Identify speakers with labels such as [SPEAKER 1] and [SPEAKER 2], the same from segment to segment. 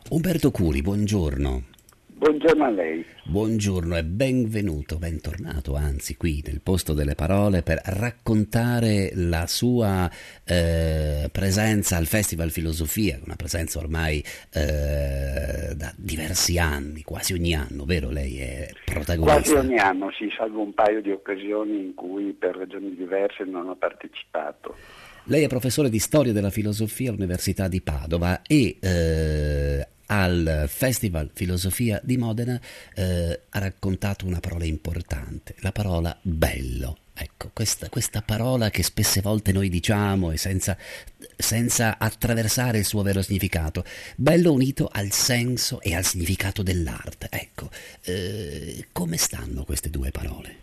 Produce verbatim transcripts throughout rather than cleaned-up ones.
[SPEAKER 1] Umberto Curi, buongiorno.
[SPEAKER 2] Buongiorno a lei.
[SPEAKER 1] Buongiorno e benvenuto, bentornato, anzi, qui nel posto delle parole per raccontare la sua eh, presenza al Festival Filosofia, una presenza ormai eh, da diversi anni, quasi ogni anno, vero? Lei è
[SPEAKER 2] Quasi
[SPEAKER 1] protagonista.
[SPEAKER 2] ogni anno, sì, salvo un paio di occasioni in cui per ragioni diverse non ho partecipato.
[SPEAKER 1] Lei è professore di storia della filosofia all'Università di Padova e eh, al Festival Filosofia di Modena eh, ha raccontato una parola importante, la parola bello. Ecco, questa, questa parola che spesse volte noi diciamo e senza, senza attraversare il suo vero significato. Bello unito al senso e al significato dell'arte. Ecco, eh, come stanno queste due parole?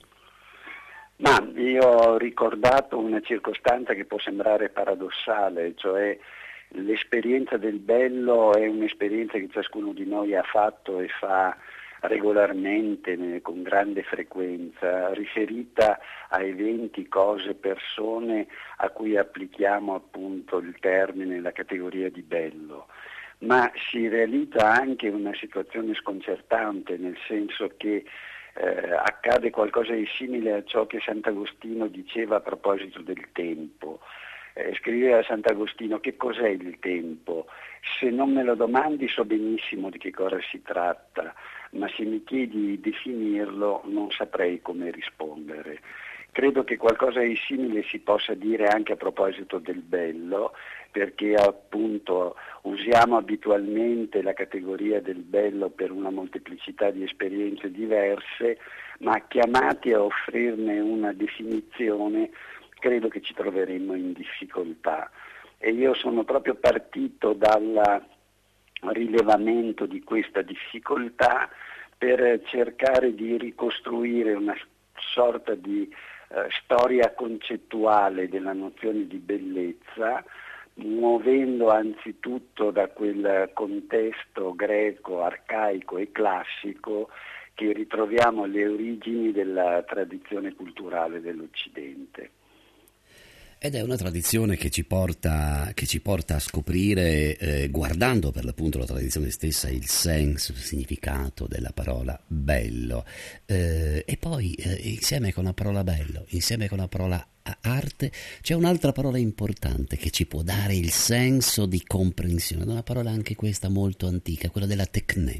[SPEAKER 2] Ma io ho ricordato una circostanza che può sembrare paradossale, cioè l'esperienza del bello è un'esperienza che ciascuno di noi ha fatto e fa regolarmente, con grande frequenza, riferita a eventi, cose, persone a cui applichiamo appunto il termine, la categoria di bello. Ma si realizza anche una situazione sconcertante, nel senso che eh, accade qualcosa di simile a ciò che Sant'Agostino diceva a proposito del tempo. Eh, scriveva Sant'Agostino: che cos'è il tempo? Se non me lo domandi so benissimo di che cosa si tratta, ma se mi chiedi di definirlo non saprei come rispondere. Credo che qualcosa di simile si possa dire anche a proposito del bello, perché appunto usiamo abitualmente la categoria del bello per una molteplicità di esperienze diverse, ma chiamati a offrirne una definizione credo che ci troveremmo in difficoltà. E io sono proprio partito dal rilevamento di questa difficoltà per cercare di ricostruire una sorta di eh, storia concettuale della nozione di bellezza, muovendo anzitutto da quel contesto greco, arcaico e classico che ritroviamo alle origini della tradizione culturale dell'Occidente.
[SPEAKER 1] Ed è una tradizione che ci porta, che ci porta a scoprire, eh, guardando per l'appunto la tradizione stessa, il senso, il significato della parola bello. Eh, e poi, eh, insieme con la parola bello, insieme con la parola arte, c'è un'altra parola importante che ci può dare il senso di comprensione, una parola anche questa molto antica, quella della tecne.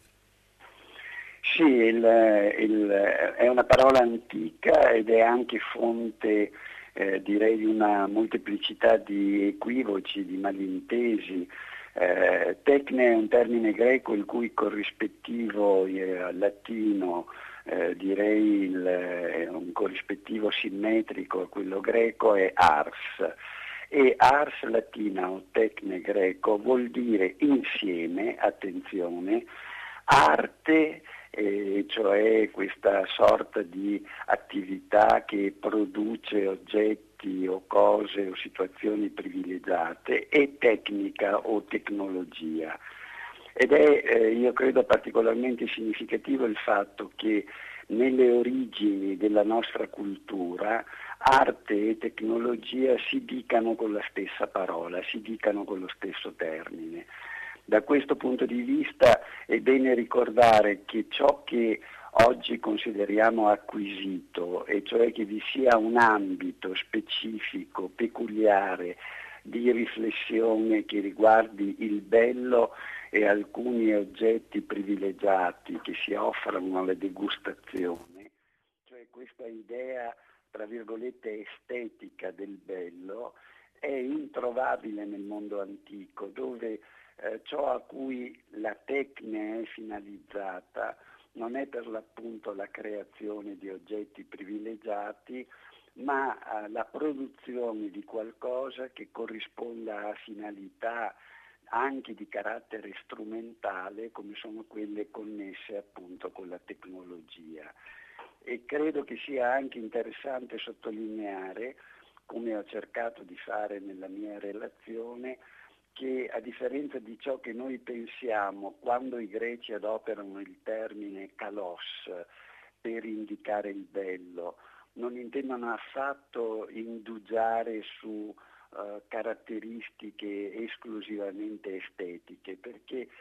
[SPEAKER 2] Sì, il, il, è una parola antica ed è anche fonte eh, direi di una molteplicità di equivoci, di malintesi. Eh, tecne è un termine greco il cui corrispettivo eh, latino, eh, direi il, eh, un corrispettivo simmetrico a quello greco è ars. E ars latina o tecne greco vuol dire insieme, attenzione, arte, eh, cioè questa sorta di attività che produce oggetti o cose o situazioni privilegiate, e tecnica o tecnologia. Ed è, eh, io credo, particolarmente significativo il fatto che nelle origini della nostra cultura arte e tecnologia si dicano con la stessa parola, si dicano con lo stesso termine. Da questo punto di vista è bene ricordare che ciò che oggi consideriamo acquisito, e cioè che vi sia un ambito specifico, peculiare di riflessione che riguardi il bello e alcuni oggetti privilegiati che si offrono alla degustazione, cioè questa idea, tra virgolette, estetica del bello, è introvabile nel mondo antico, dove eh, ciò a cui la tecne è finalizzata non è per l'appunto la creazione di oggetti privilegiati, ma eh, la produzione di qualcosa che corrisponda a finalità anche di carattere strumentale, come sono quelle connesse appunto con la tecnologia. E credo che sia anche interessante sottolineare, come ho cercato di fare nella mia relazione, che a differenza di ciò che noi pensiamo quando i greci adoperano il termine kalos per indicare il bello, non intendono affatto indugiare su uh, caratteristiche esclusivamente estetiche, perché il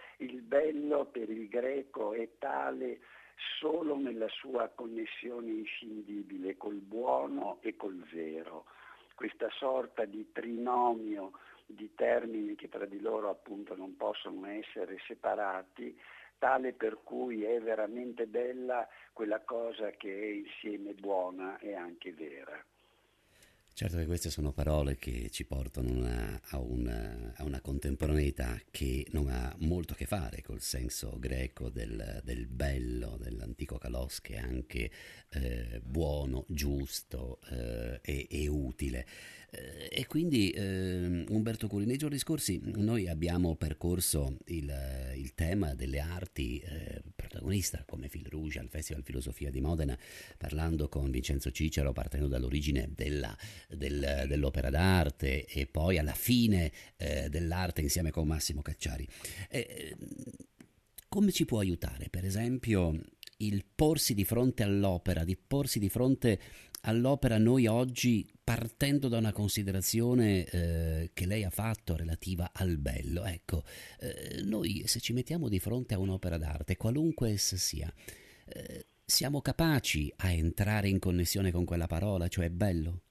[SPEAKER 2] bello per il greco è tale solo nella sua connessione inscindibile col buono e col vero, questa sorta di trinomio di termini che tra di loro appunto non possono essere separati, tale per cui è veramente bella quella cosa che è insieme buona e anche vera.
[SPEAKER 1] Certo che queste sono parole che ci portano una, a, una, a una contemporaneità che non ha molto a che fare col senso greco del, del bello, dell'antico kalos, che è anche eh, buono, giusto eh, e, e utile. Eh, e quindi eh, Umberto Curi, nei giorni scorsi noi abbiamo percorso il, il tema delle arti eh, protagonista come Fil Rouge al Festival Filosofia di Modena, parlando con Vincenzo Cicero, partendo dall'origine della Del, dell'opera d'arte e poi alla fine eh, dell'arte insieme con Massimo Cacciari. Eh, come ci può aiutare, per esempio, il porsi di fronte all'opera, di porsi di fronte all'opera noi oggi partendo da una considerazione eh, che lei ha fatto relativa al bello? Ecco, eh, noi se ci mettiamo di fronte a un'opera d'arte, qualunque essa sia, eh, siamo capaci a entrare in connessione con quella parola, cioè bello?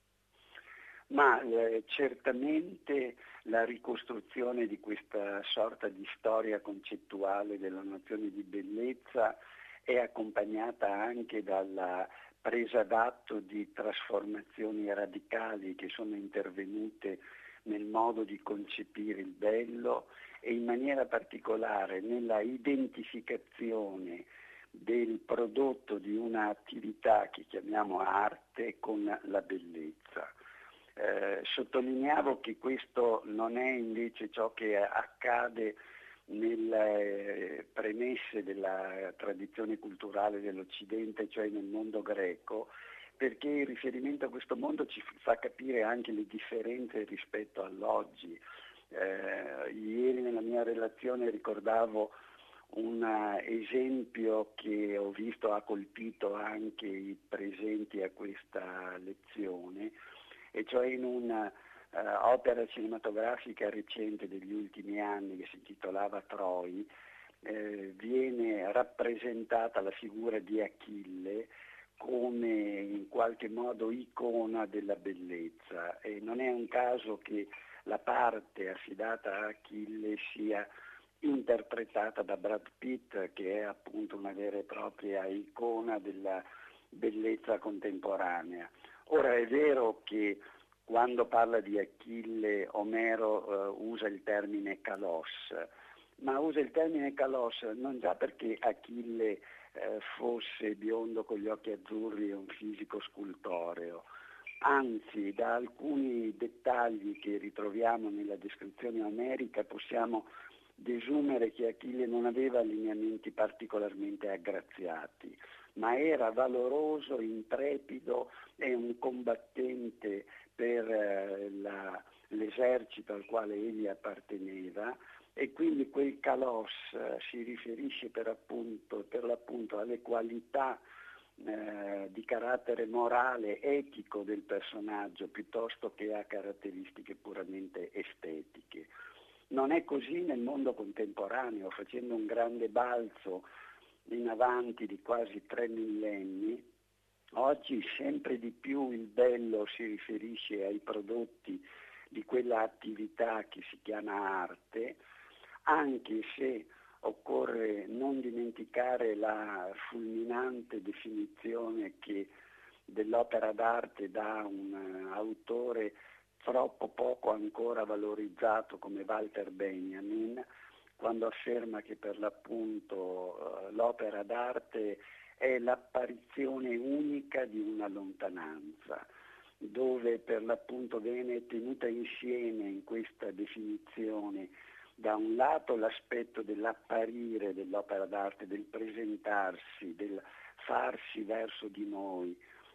[SPEAKER 2] Ma eh, certamente la ricostruzione di questa sorta di storia concettuale della nozione di bellezza è accompagnata anche dalla presa d'atto di trasformazioni radicali che sono intervenute nel modo di concepire il bello e in maniera particolare nella identificazione del prodotto di un'attività che chiamiamo arte con la bellezza. Eh, sottolineavo che questo non è invece ciò che accade nelle premesse della tradizione culturale dell'Occidente, cioè nel mondo greco, perché il riferimento a questo mondo ci fa capire anche le differenze rispetto all'oggi. Eh, ieri nella mia relazione ricordavo un esempio che ho visto ha colpito anche i presenti a questa lezione, e cioè in un'opera uh, cinematografica recente degli ultimi anni che si intitolava Troi, eh, viene rappresentata la figura di Achille come in qualche modo icona della bellezza, e non è un caso che la parte affidata a Achille sia interpretata da Brad Pitt, che è appunto una vera e propria icona della bellezza contemporanea. Ora è vero che quando parla di Achille Omero uh, usa il termine kalos, ma usa il termine kalos non già perché Achille uh, fosse biondo con gli occhi azzurri e un fisico scultoreo, anzi da alcuni dettagli che ritroviamo nella descrizione omerica possiamo desumere che Achille non aveva lineamenti particolarmente aggraziati, ma era valoroso, intrepido e un combattente per eh, la, l'esercito al quale egli apparteneva, e quindi quel kalos eh, si riferisce per, appunto, per l'appunto alle qualità eh, di carattere morale, etico del personaggio, piuttosto che a caratteristiche puramente estetiche. Non è così nel mondo contemporaneo, facendo un grande balzo in avanti di quasi tre millenni. Oggi sempre di più il bello si riferisce ai prodotti di quella attività che si chiama arte, anche se occorre non dimenticare la fulminante definizione che dell'opera d'arte dà un autore troppo poco ancora valorizzato come Walter Benjamin, quando afferma che per l'appunto eh, l'opera d'arte è l'apparizione unica di una lontananza, dove per l'appunto viene tenuta insieme in questa definizione da un lato l'aspetto dell'apparire dell'opera d'arte, del presentarsi, del farsi verso di noi,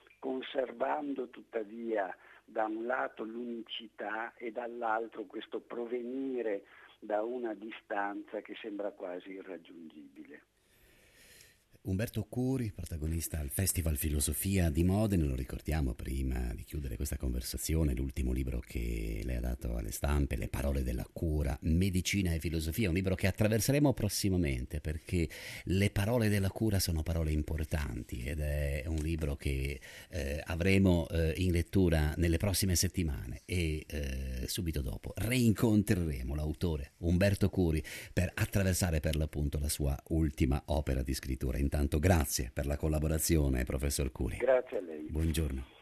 [SPEAKER 2] conservando tuttavia da un lato l'unicità e dall'altro questo provenire da una distanza che sembra quasi irraggiungibile.
[SPEAKER 1] Umberto Curi, protagonista al Festival Filosofia di Modena, lo ricordiamo prima di chiudere questa conversazione, l'ultimo libro che le ha dato alle stampe, Le parole della cura, Medicina e Filosofia, un libro che attraverseremo prossimamente perché le parole della cura sono parole importanti ed è un libro che eh, avremo eh, in lettura nelle prossime settimane e eh, subito dopo reincontreremo l'autore Umberto Curi per attraversare per l'appunto la sua ultima opera di scrittura. Intanto grazie per la collaborazione, professor Curi.
[SPEAKER 2] Grazie a lei.
[SPEAKER 1] Buongiorno.